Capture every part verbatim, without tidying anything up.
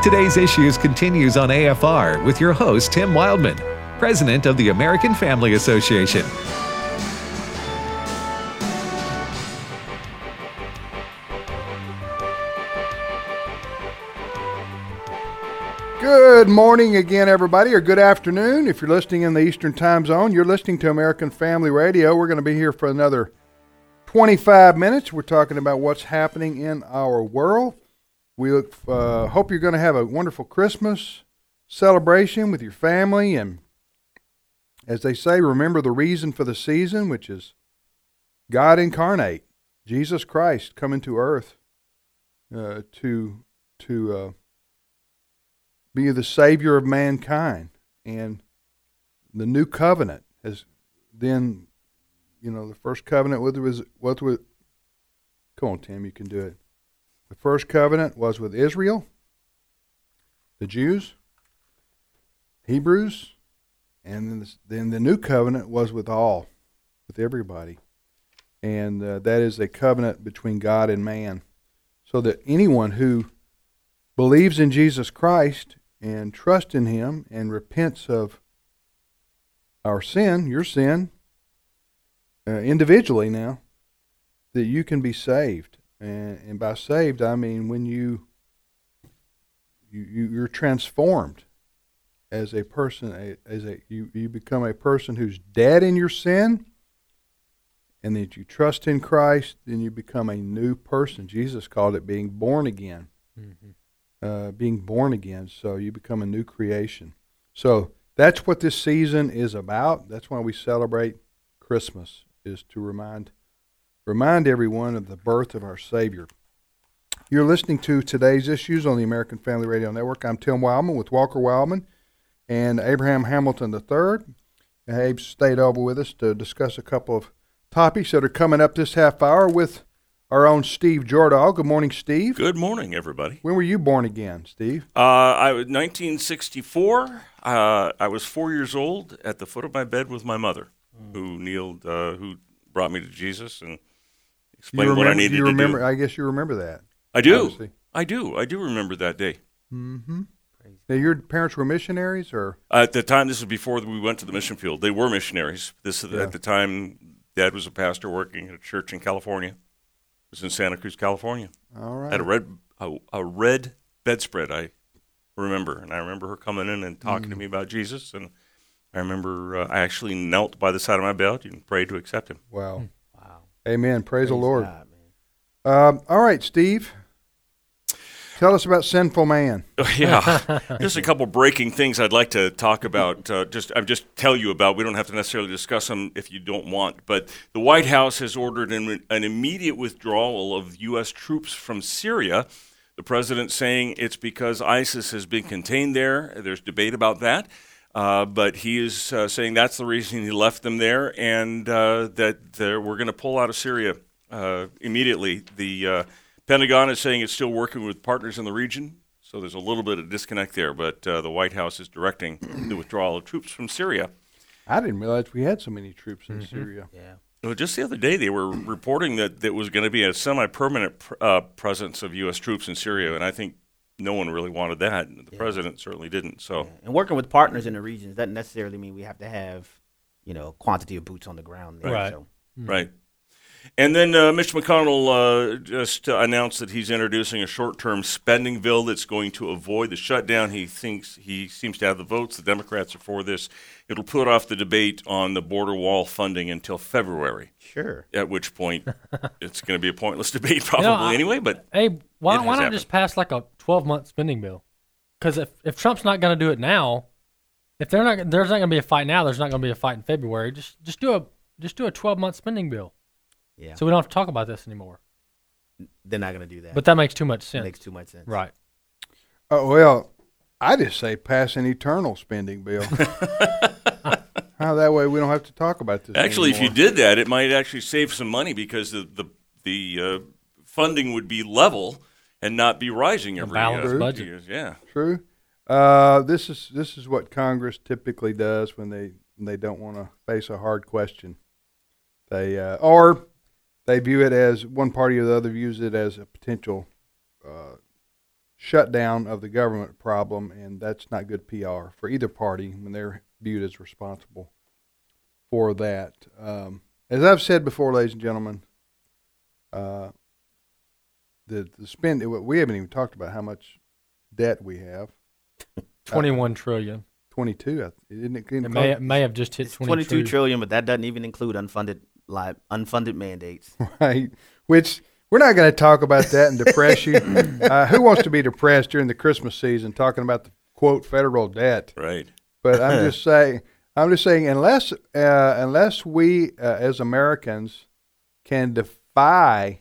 Today's Issues continues on A F R with your host, Tim Wildman, President of the American Family Association. Good morning again, everybody, or good afternoon. If you're listening in the Eastern Time Zone, you're listening to American Family Radio. We're going to be here for another twenty-five minutes. We're talking about what's happening in our world. We look, uh, hope you're going to have a wonderful Christmas celebration with your family. And as they say, remember the reason for the season, which is God incarnate, Jesus Christ coming to earth uh, to to uh, be the Savior of mankind. And the new covenant has then, you know, the first covenant with was what with. Come on, Tim, you can do it. The first covenant was with Israel, the Jews, Hebrews, and then the, then the new covenant was with all, with everybody. And uh, that is a covenant between God and man. So that anyone who believes in Jesus Christ and trusts in Him and repents of our sin, your sin, uh, individually now, that you can be saved. And, and by saved, I mean when you, you, you you're transformed as a person, a, as a you, you become a person who's dead in your sin, and that you trust in Christ, then you become a new person. Jesus called it being born again. Mm-hmm. Uh, being born again, so you become a new creation. So that's what this season is about. That's why we celebrate Christmas, is to remind remind everyone of the birth of our Savior. You're listening to Today's Issues on the American Family Radio Network. I'm Tim Wildman with Walker Wildman and Abraham Hamilton the third. Abe stayed over with us to discuss a couple of topics that are coming up this half hour with our own Steve Jordahl. Good morning, Steve. Good morning, everybody. When were you born again, Steve? Uh, I was nineteen sixty-four. Uh, I was four years old at the foot of my bed with my mother, mm. who kneeled, uh, who brought me to Jesus and explained remember, what I needed you remember, to do. I guess you remember that. I do. Obviously. I do. I do remember that day. Mm-hmm. Now, your parents were missionaries, or uh, at the time? This was before we went to the mission field. They were missionaries. This yeah. At the time, Dad was a pastor working at a church in California. It was in Santa Cruz, California. All right. Had a red a, a red bedspread, I remember, and I remember her coming in and talking mm. to me about Jesus. And I remember uh, I actually knelt by the side of my bed and prayed to accept Him. Wow. Wow. Amen. Praise, Praise the Lord. God, man. Um, all right, Steve. Tell us about Sinful Man. Yeah, just a couple breaking things I'd like to talk about. Uh, just I just tell you about. We don't have to necessarily discuss them if you don't want. But the White House has ordered an, an immediate withdrawal of U S troops from Syria. The president saying it's because ISIS has been contained there. There's debate about that, uh, but he is uh, saying that's the reason he left them there, and uh, that we're going to pull out of Syria uh, immediately. The uh, Pentagon is saying it's still working with partners in the region, so there's a little bit of disconnect there, but uh, the White House is directing the withdrawal of troops from Syria. I didn't realize we had so many troops in mm-hmm. Syria. Yeah. Well, just the other day they were reporting that there was going to be a semi-permanent pr- uh, presence of U S troops in Syria, and I think no one really wanted that. The yeah. president certainly didn't. So, yeah. And working with partners in the region doesn't necessarily mean we have to have, you know, quantity of boots on the ground there. Right. So. Mm-hmm. Right. And then uh, Mitch McConnell uh, just uh, announced that he's introducing a short-term spending bill that's going to avoid the shutdown. He thinks he seems to have the votes. The Democrats are for this. It'll put off the debate on the border wall funding until February. Sure. At which point it's going to be a pointless debate probably you know, I, anyway. But hey, why, why not happened. just pass like a twelve-month spending bill? Because if, if Trump's not going to do it now, if they're not, there's not going to be a fight now. There's not going to be a fight in February. Just just do a just do a twelve-month spending bill. Yeah. So we don't have to talk about this anymore. They're not going to do that. But that makes too much sense. It makes too much sense. Right. Oh, well, I just say pass an eternal spending bill. How that way we don't have to talk about this Actually, anymore. if you did that, it might actually save some money because the the, the uh, funding would be level and not be rising every balanced uh, budget. years. Yeah. True. Uh, this is this is what Congress typically does when they when they don't want to face a hard question. They uh, or they view it as one party or the other views it as a potential uh, shutdown of the government problem, and that's not good P R for either party when they're viewed as responsible for that. Um, as I've said before, ladies and gentlemen, uh, the the spend we haven't even talked about how much debt we have. Twenty-one uh, trillion. Twenty-two, isn't it? It may, may have just hit it's twenty-two. twenty-two trillion, but that doesn't even include unfunded li- unfunded mandates. Right, which. We're not going to talk about that and depress you. Uh, who wants to be depressed during the Christmas season talking about the, quote, federal debt? Right. But I'm just saying, I'm just saying, unless uh, unless we uh, as Americans can defy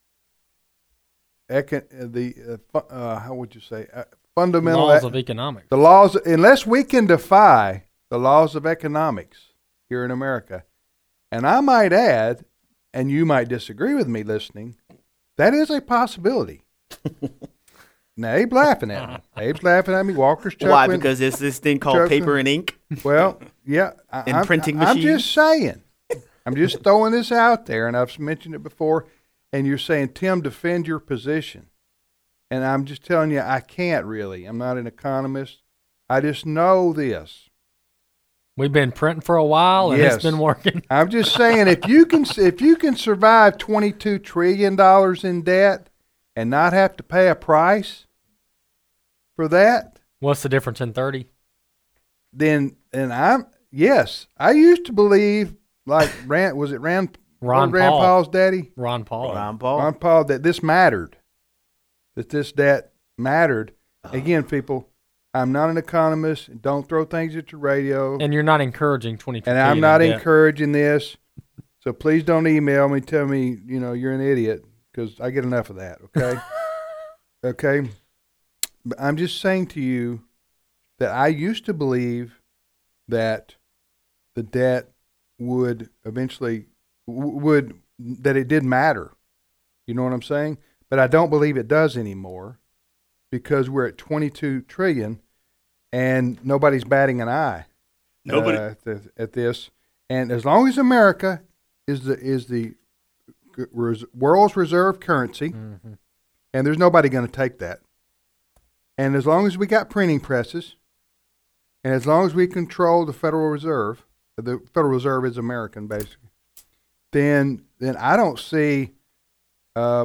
econ- the uh, uh, how would you say uh, fundamental laws e- of economics, the laws, unless we can defy the laws of economics here in America, and I might add, and you might disagree with me listening, that is a possibility. Now, Abe's laughing at me. Abe's laughing at me. Walker's chuckling. Why? Because there's this thing called chuckling. paper and ink. Well, yeah. I, And I'm, printing I, I'm machines. just saying. I'm just throwing this out there, and I've mentioned it before, and you're saying, Tim, defend your position. And I'm just telling you, I can't really. I'm not an economist. I just know this. we've been printing for a while, and Yes. it's been working. I'm just saying, if you can, if you can survive twenty-two trillion dollars in debt and not have to pay a price for that, What's the difference in thirty? then and I'm yes, I used to believe like Rand was it Rand Ron Rand Paul. Paul's daddy Ron Paul. Ron Paul. Ron Paul that this mattered, that this debt mattered. Uh-huh. Again, people, I'm not an economist. Don't throw things at your radio. And you're not encouraging twenty-two And I'm trillion not in debt. encouraging this, so please don't email me, tell me, you know, you're an idiot, because I get enough of that, okay? Okay? But I'm just saying to you that I used to believe that the debt would eventually, w- would, that it did matter. You know what I'm saying? But I don't believe it does anymore, because we're at twenty-two trillion and nobody's batting an eye. Nobody. Uh, at, the, at this, and as long as America is the is the res, world's reserve currency, Mhm. and there's nobody going to take that, and as long as we got printing presses, and as long as we control the Federal Reserve, the Federal Reserve is American basically, then then I don't see uh,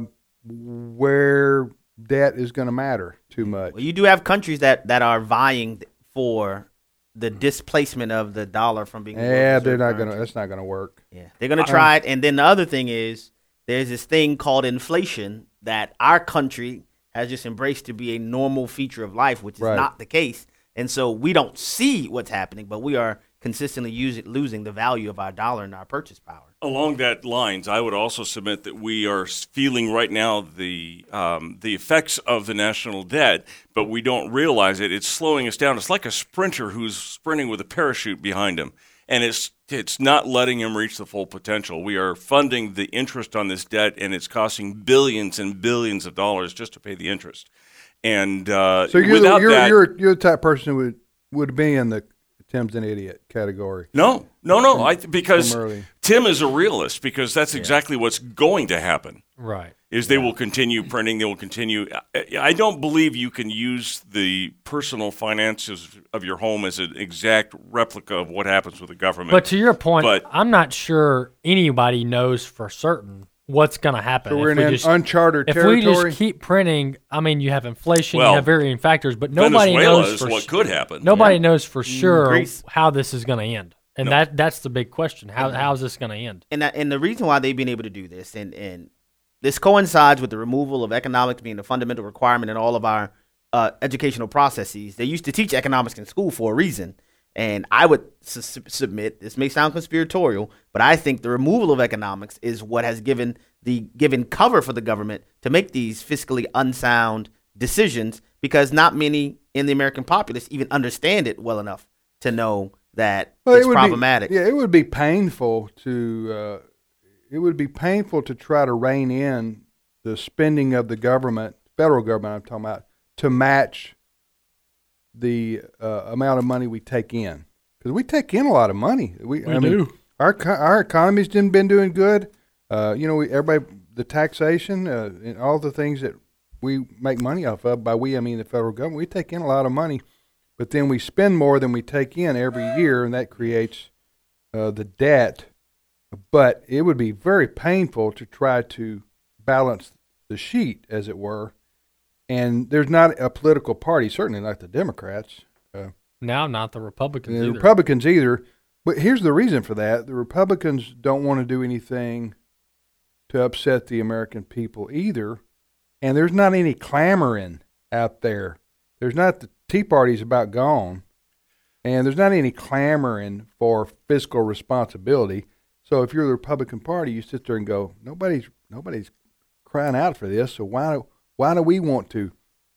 where debt is going to matter too much. Well, you do have countries that, that are vying for the displacement of the dollar from being. a world Yeah, reserve they're not going to. currency. That's not going to work. Yeah, they're gonna try it, and then the other thing is there's this thing called inflation that our country has just embraced to be a normal feature of life, which is Right. not the case, and so we don't see what's happening, but we are consistently using losing the value of our dollar and our purchase power. Along that lines, I would also submit that we are feeling right now the um, the effects of the national debt, but we don't realize it. It's slowing us down. It's like a sprinter who's sprinting with a parachute behind him, and it's it's not letting him reach the full potential. We are funding the interest on this debt, and it's costing billions and billions of dollars just to pay the interest. And uh, So you're the, without you're, that, you're you're the type of person who would would be in the Tim's an idiot category. no, no, no, I, because from early. Tim is a realist, because that's exactly what's going to happen. Right. Is they will continue printing. They will continue. I- I don't believe you can use the personal finances of your home as an exact replica of what happens with the government. But to your point, But- I'm not sure anybody knows for certain what's going to happen. So we're if in we an just, uncharted if territory. we just keep printing, I mean, you have inflation, Well, you have varying factors, but nobody Venezuela knows is for what su- could happen. Nobody knows for sure Greece. how this is going to end, and No. that that's the big question. How how is this going to end? And that, and the reason why they've been able to do this, and, and this coincides with the removal of economics being a fundamental requirement in all of our uh, educational processes. They used to teach economics in school for a reason, and I would su- submit this may sound conspiratorial, but I think the removal of economics is what has given the given cover for the government to make these fiscally unsound decisions, because not many in the American populace even understand it well enough to know that Well, it's it would problematic. Be, yeah, it would be painful to uh, it would be painful to try to rein in the spending of the government, federal government. I'm talking about, to match the uh, amount of money we take in, because we take in a lot of money. We, We I mean, do. Our co- our economy's didn't been doing good. Uh, you know, we, everybody the taxation uh, and all the things that we make money off of. By we, I mean the federal government. We take in a lot of money, but then we spend more than we take in every year, and that creates uh, the debt. But it would be very painful to try to balance the sheet, as it were. And there's not a political party, certainly not the Democrats. Uh, Now, not the Republicans the either. Republicans either. But here's the reason for that. The Republicans don't want to do anything to upset the American people either. And there's not any clamoring out there. There's not the Tea Party's about gone. And there's not any clamoring for fiscal responsibility. So if you're the Republican Party, you sit there and go, nobody's nobody's crying out for this. So why do, why do we want to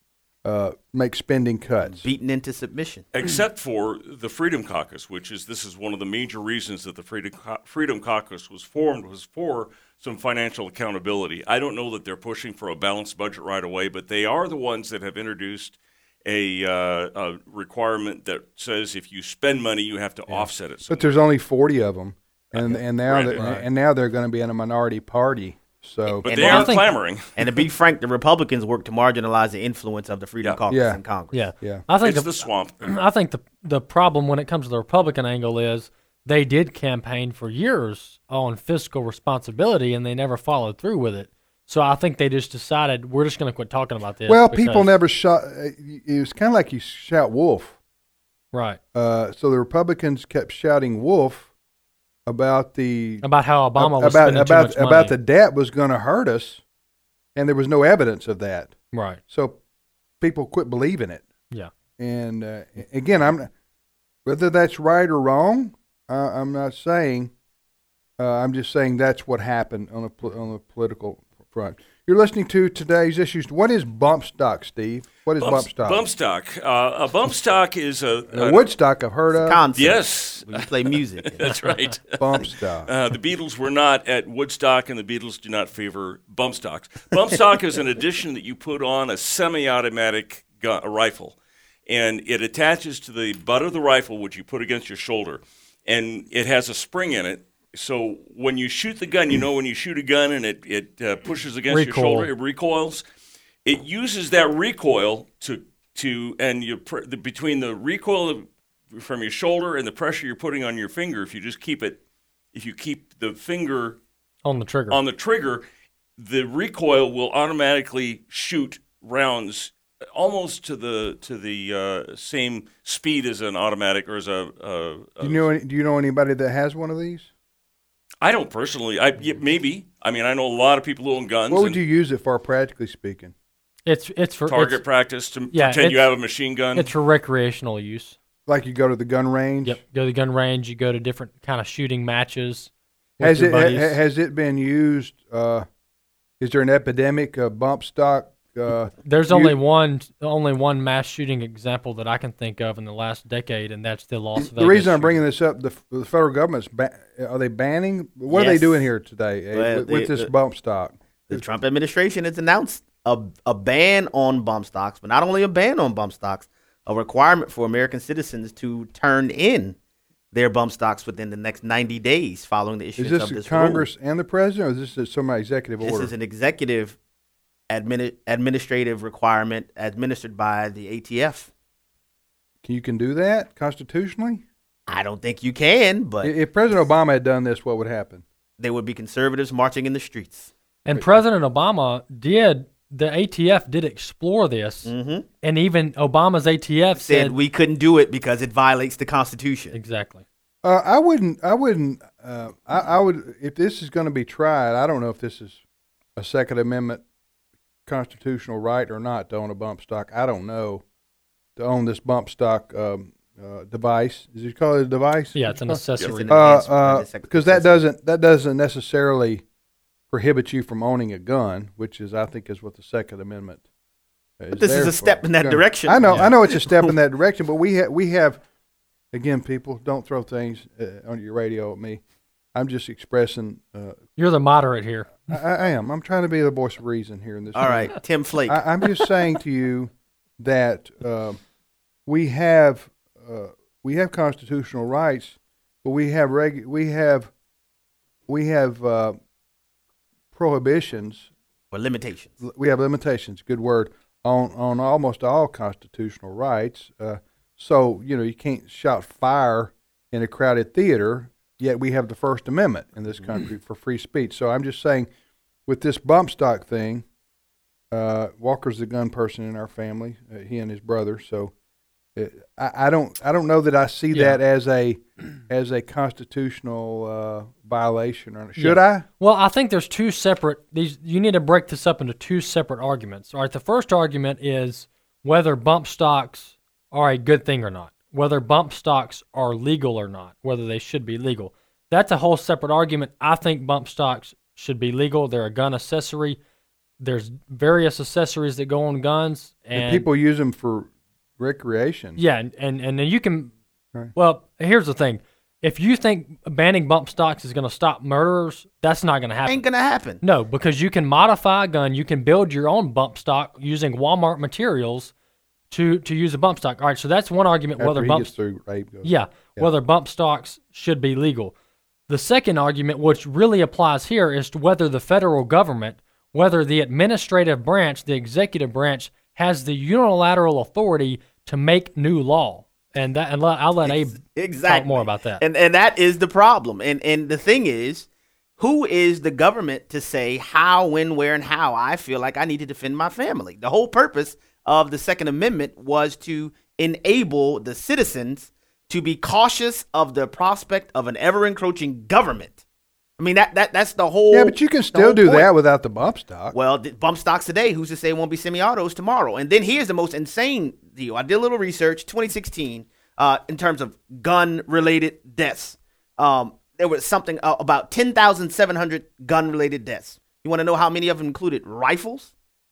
uh, make spending cuts? Beaten into submission. Except for the Freedom Caucus, which is this is one of the major reasons that the Freedom Cau- Freedom Caucus was formed, was for some financial accountability. I don't know that they're pushing for a balanced budget right away, but they are the ones that have introduced a, uh, a requirement that says if you spend money, you have to yeah. offset it. But there's only forty of them, and and now right. they're, Right. and now they're going to be in a minority party. So, but And they I are think- clamoring. And to be frank, the Republicans work to marginalize the influence of the Freedom Yeah. Caucus Yeah. in Congress. Yeah, Yeah. I think It's the, the swamp. I think the the problem when it comes to the Republican angle is they did campaign for years on fiscal responsibility and they never followed through with it. So I think they just decided we're just going to quit talking about this. well, because- people never shot. It was kind of like you shout wolf. right Uh, so the Republicans kept shouting wolf about the about how Obama was about spending too about much money. about the debt was going to hurt us, and there was no evidence of that. right. So people quit believing it. Yeah. And uh, again, I'm whether that's right or wrong. Uh, I'm not saying. Uh, I'm just saying that's what happened on a pol- on the political front. You're listening to today's issues. What is bump stock, Steve? What is bump, stock? Bump stock. Uh, a bump stock is a, Uh, a Woodstock, I've heard of. Concept. yes. When you play music. That's right. Bump stock. Uh, the Beatles were not at Woodstock, and the Beatles do not favor bump stocks. Bump stock is an addition that you put on a semi-automatic gun, a rifle, and it attaches to the butt of the rifle, which you put against your shoulder, and it has a spring in it. So when you shoot the gun, you know when you shoot a gun and it it uh, pushes against Recoil. your shoulder, it recoils. It uses that recoil to to and you pr- the, between the recoil of, from your shoulder and the pressure you're putting on your finger. If you just keep it, if you keep the finger On the trigger. on the trigger, the recoil will automatically shoot rounds almost to the to the uh, same speed as an automatic or as a. a, a Do you know? any- Do you know anybody that has one of these? I don't personally. I yeah, maybe. I mean, I know a lot of people who own guns. What would and you use it for, practically speaking? it's it's for target it's, practice to yeah, pretend you it's- have a machine gun? it's for recreational use. Like you go to the gun range. Yep. Go to the gun range. You go to different kind of shooting matches. with Has your it ha, buddies. has it been used? Uh, is there an epidemic of bump stock? Uh, There's you- only one only one mass shooting example that I can think of in the last decade, and that's the Las Vegas. the reason I'm shooting. bringing this up, the, the federal government's ba- are they banning? What are they Yes. doing here today eh, Well, with, with they- this the- bump stock? The Trump administration has announced a, a ban on bump stocks, but not only a ban on bump stocks, a requirement for American citizens to turn in their bump stocks within the next ninety days following the Is issuance this of this Congress and the president, or is this some executive rule. order? This is an executive admini- administrative requirement administered by the A T F. Can you can do that constitutionally? I don't think you can, but I- If President Obama had done this, what would happen? there would be conservatives marching in the streets. And President Obama did. The A T F did explore this, Mm-hmm. and even Obama's A T F Said said, we couldn't do it because it violates the Constitution. exactly. Uh, I wouldn't. I wouldn't. Uh, I, I would. If this is going to be tried, I don't know if this is a Second Amendment constitutional right or not to own a bump stock. I don't know to own this bump stock um, uh, device. Is it called a device? Yeah, it's an accessory. an Uh, enhanced- uh, it's a- because that doesn't that doesn't necessarily prohibit you from owning a gun, which is I think is what the Second Amendment. Is But this is there a for. step in that Gun- direction. I know. Yeah. I know it's a step in that direction, but we ha- we have. Again, people, don't throw things uh, on your radio at me. I'm just expressing. Uh, You're the moderate here. I, I am. I'm trying to be the voice of reason here in this. All right, Tim Flake. I, I'm just saying to you that uh, we have uh, we have constitutional rights, but we have regu- we have we have uh, prohibitions or limitations. We have limitations. Good word on on almost all constitutional rights. Uh, so you know you can't shout fire in a crowded theater. Yet we have the First Amendment in this country for free speech. So I'm just saying, with this bump stock thing, uh, Walker's the gun person in our family. Uh, he and his brother. So. I, I don't. I don't know that I see yeah. that as a as a constitutional uh, violation. Or should yeah. I? Well, I think there's two separate. These you need to break this up into two separate arguments. All right. The first argument is whether bump stocks are a good thing or not. Whether bump stocks are legal or not. Whether they should be legal. That's a whole separate argument. I think bump stocks should be legal. They're a gun accessory. There's various accessories that go on guns, and, and people use them for recreation. Yeah, and, and, and you can, right. well, here's the thing. If you think banning bump stocks is going to stop murderers, that's not going to happen. Ain't going to happen. No, because you can modify a gun. You can build your own bump stock using Walmart materials to, to use a bump stock. All right, so that's one argument. After whether he bump, gets through rape goes. Yeah, yeah, whether bump stocks should be legal. The second argument, which really applies here, is to whether the federal government, whether the administrative branch, the executive branch, has the unilateral authority to make new law. And that, and I'll let Abe exactly. talk more about that. And and that is the problem. And and the thing is, who is the government to say how, when, where, and how I feel like I need to defend my family? The whole purpose of the Second Amendment was to enable the citizens to be cautious of the prospect of an ever-encroaching government. I mean, that, that that's the whole. Yeah, but you can still do point. that without the bump stock. Well, the bump stocks today, who's to say it won't be semi-autos tomorrow? And then here's the most insane deal. I did a little research, twenty sixteen, uh, in terms of gun-related deaths. Um, there was something uh, about ten thousand seven hundred gun-related deaths. You want to know how many of them included rifles?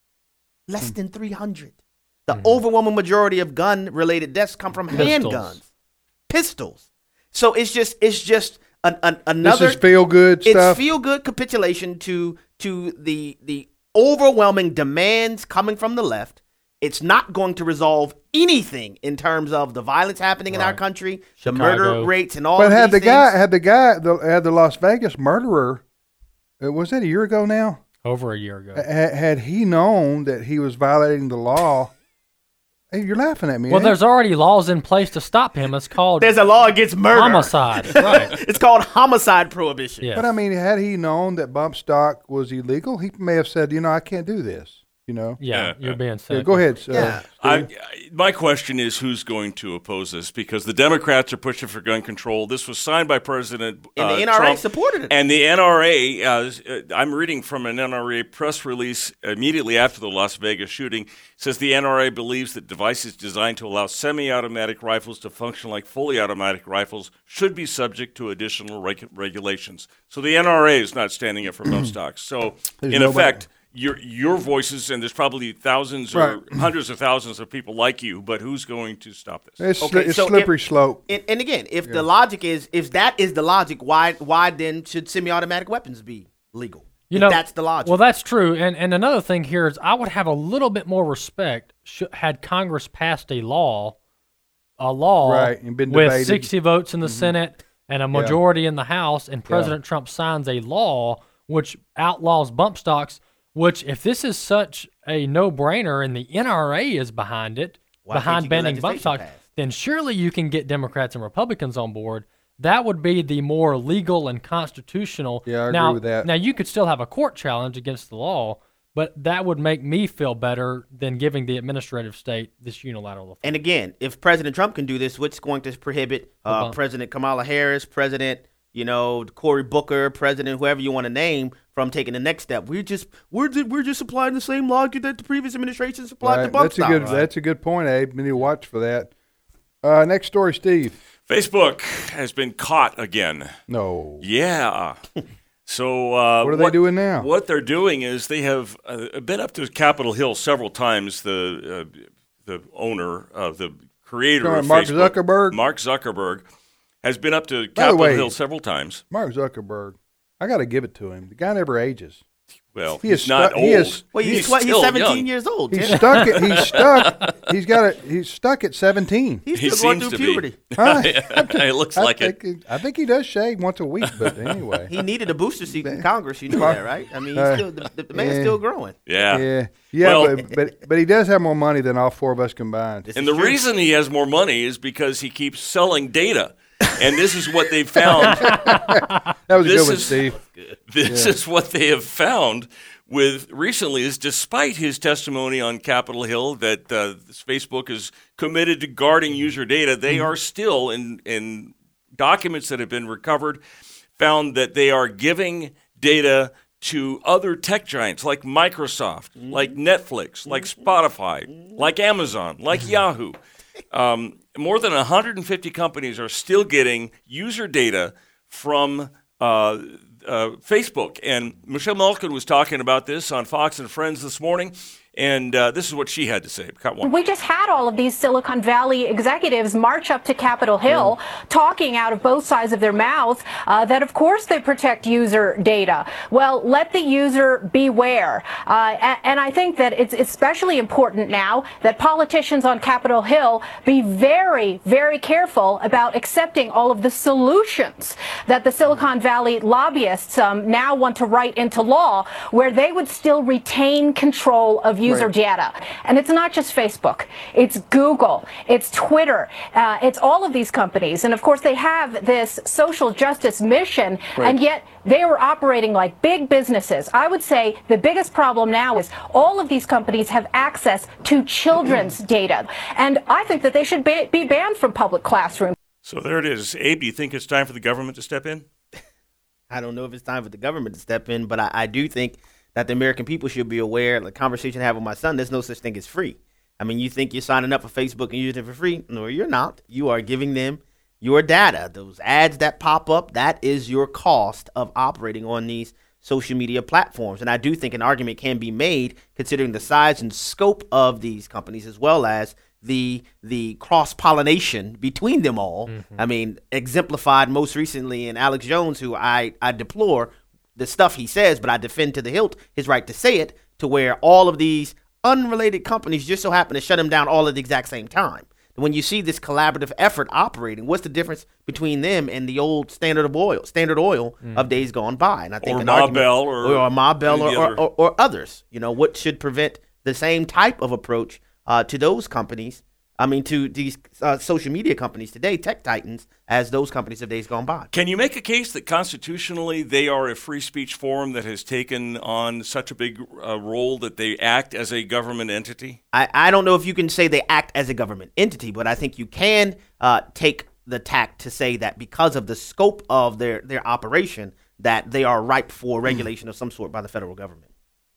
Less than three hundred. The mm-hmm. overwhelming majority of gun-related deaths come from Pistols. handguns, pistols. So it's just it's just. An, an, another, this is feel good stuff. It's feel good capitulation to to the the overwhelming demands coming from the left. It's not going to resolve anything in terms of the violence happening right. in our country, Chicago. The murder rates, and all. But of had these the things. guy had the guy the, had the Las Vegas murderer? Uh, was that a year ago now? Over a year ago. Had, had he known that he was violating the law? Hey, you're laughing at me. Well, eh? there's already laws in place to stop him. It's called there's a law against murder, homicide. Right. It's called homicide prohibition. Yes. But I mean, had he known that bump stock was illegal, he may have said, you know, I can't do this. You know. Yeah, uh, you're being yeah, sick. go ahead. Uh, yeah. I, I, my question is, who's going to oppose this? Because the Democrats are pushing for gun control. This was signed by President and uh, the N R A Trump, supported it. And the N R A, uh, I'm reading from an N R A press release immediately after the Las Vegas shooting, says the N R A believes that devices designed to allow semi-automatic rifles to function like fully automatic rifles should be subject to additional reg- regulations. So the N R A is not standing up for bump stocks. So There's in nobody- effect, your your voices, and there's probably thousands or Right. hundreds of thousands of people like you, but who's going to stop this? It's, Okay, it's so slippery if- slope. And, and again, if the logic is, if that is the logic, why why then should semi-automatic weapons be legal? You If know, that's the logic. Well, that's true. And and another thing here is I would have a little bit more respect sh- had Congress passed a law, a law Right, and been with debated. sixty votes in the Mm-hmm. Senate and a majority in the House, and President Trump signs a law which outlaws bump stocks. Which, if this is such a no-brainer and the N R A is behind it, Why can't behind you get banning bump legislation stocks, passed? then surely you can get Democrats and Republicans on board. That would be the more legal and constitutional. Yeah, I agree now, with that. Now, you could still have a court challenge against the law, but that would make me feel better than giving the administrative state this unilateral authority. And again, if President Trump can do this, what's going to prohibit uh, bump. President Kamala Harris, President, you know, Cory Booker, President, whoever you want to name, from taking the next step? We're just we're ju- we're just applying the same logic that the previous administration applied to Right. bump That's a stock. good. Right. That's a good point, Abe. We need to watch for that. Uh, next story, Steve. Facebook has been caught again. No. Yeah. So uh, What are they doing now? What they're doing is they have uh, been up to Capitol Hill several times. The uh, the owner of the creator Sorry, of Mark Facebook, Zuckerberg? Mark Zuckerberg, has been up to By the Capitol way- Hill several times. Mark Zuckerberg. I got to give it to him. The guy never ages. Well, He he's is not stu- old. he is- Well, he's, he's tw- he's still seventeen young. years old. He's Tim. stuck. At, he's stuck. He's got it. He's stuck at seventeen. He's He still going seems through to puberty. be. Huh? It looks I like think it. He, I think he does shave once a week, but anyway. He needed a booster seat in Congress. You know that, right? I mean, he's Uh, still, the, the man's yeah. still growing. Yeah. Yeah, yeah, Well- but, but but he does have more money than all four of us combined. This And is the true. reason he has more money is because he keeps selling data. And this is what they found. That was a This good one, is- Steve. This is what they have found with recently is despite his testimony on Capitol Hill that uh, Facebook is committed to guarding user data, they are still in, in documents that have been recovered found that they are giving data to other tech giants like Microsoft, like Netflix, like Spotify, like Amazon, like Yahoo. Um, more than one hundred fifty companies are still getting user data from uh, uh, Facebook. And Michelle Malkin was talking about this on Fox and Friends this morning, and uh, this is what she had to say. Cut one. We just had all of these Silicon Valley executives march up to Capitol Hill talking out of both sides of their mouth uh, that, of course, they protect user data. Well, let the user beware. Uh, and, and I think that it's especially important now that politicians on Capitol Hill be very, very careful about accepting all of the solutions that the Silicon Valley lobbyists um, now want to write into law, where they would still retain control of user Right. data. And it's not just Facebook, it's Google, it's Twitter, uh, it's all of these companies. And of course, they have this social justice mission, Right. and yet they were operating like big businesses. I would say the biggest problem now is all of these companies have access to children's data. And I think that they should ba- be banned from public classrooms. So there it is. Abe, do you think it's time for the government to step in? I don't know if it's time for the government to step in, but I, I do think that the American people should be aware. The conversation I have with my son, there's no such thing as free. I mean, you think you're signing up for Facebook and using it for free? No, you're not. You are giving them your data. Those ads that pop up, that is your cost of operating on these social media platforms. And I do think an argument can be made considering the size and scope of these companies as well as the the cross-pollination between them all. Mm-hmm. I mean, exemplified most recently in Alex Jones, who I, I deplore the stuff he says, but I defend to the hilt his right to say it, to where all of these unrelated companies just so happen to shut him down all at the exact same time. When you see this collaborative effort operating, what's the difference between them and the old Standard of Oil, Standard Oil Mm. of days gone by? And I think Or an Ma argument- Bell or or, or Ma Bell any or, other- or, or, or others. You know, what should prevent the same type of approach uh, to those companies? I mean, to these uh, social media companies today, tech titans, as those companies of days gone by. Can you make a case that constitutionally they are a free speech forum that has taken on such a big uh, role that they act as a government entity? I, I don't know if you can say they act as a government entity, but I think you can uh, take the tack to say that because of the scope of their, their operation, that they are ripe for regulation of some sort by the federal government.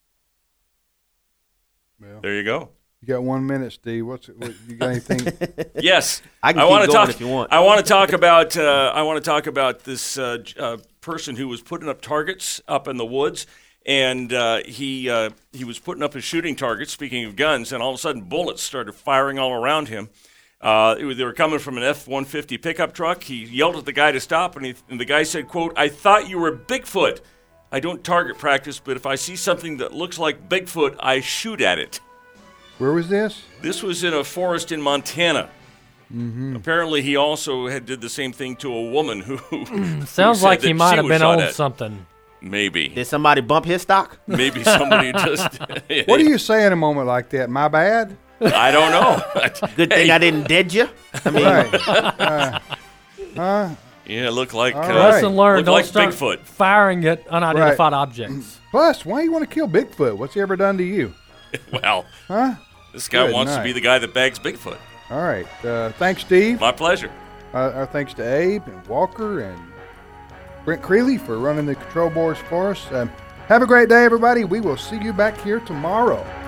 Well, There you go. you got one minute, Steve. What's what, you got anything? Yes, I can keep wanna going talk. if you want. I want to talk about. Uh, I want to talk about this uh, j- uh, person who was putting up targets up in the woods, and uh, he uh, he was putting up his shooting targets. Speaking of guns, and all of a sudden bullets started firing all around him. Uh, it was- they were coming from an F one fifty pickup truck. He yelled at the guy to stop, and, he, and the guy said, "quote I thought you were Bigfoot. I don't target practice, but if I see something that looks like Bigfoot, I shoot at it." Where was this? This was in a forest in Montana. Mm-hmm. Apparently, he also had did the same thing to a woman who. who Sounds said like he that might she have was been shot on at. something. Maybe, Did somebody bump his stock? maybe somebody just. What do you say in a moment like that? My bad. I don't know. Good thing Hey, I didn't dead you. I mean, Right. Uh, uh, Yeah, it looked like. All Uh, right. Lesson learned: Looked don't like start Bigfoot. firing at unidentified objects. plus, why you want to kill Bigfoot? What's he ever done to you? Well, Huh? this guy Good wants to night. be the guy that bags Bigfoot. All right. Uh, thanks, Steve. My pleasure. Uh, our thanks to Abe and Walker and Brent Creeley for running the control boards for us. Um, have a great day, everybody. We will see you back here tomorrow.